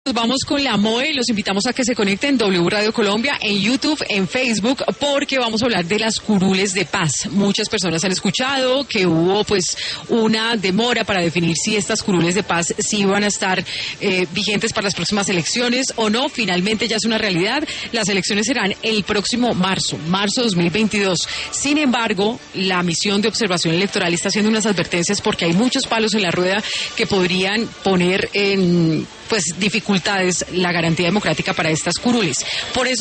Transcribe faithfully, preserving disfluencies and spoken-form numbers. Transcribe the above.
Vamos con la M O E, los invitamos a que se conecten en W Radio Colombia, en YouTube, en Facebook, porque vamos a hablar de las curules de paz. Muchas personas han escuchado que hubo pues una demora para definir si estas curules de paz si iban a estar eh, vigentes para las próximas elecciones o no. Finalmente ya es una realidad. Las elecciones serán el próximo marzo, marzo dos mil veintidós. Sin embargo, la misión de observación electoral está haciendo unas advertencias porque hay muchos palos en la rueda que podrían poner en pues dificultades la garantía democrática para estas curules. Por eso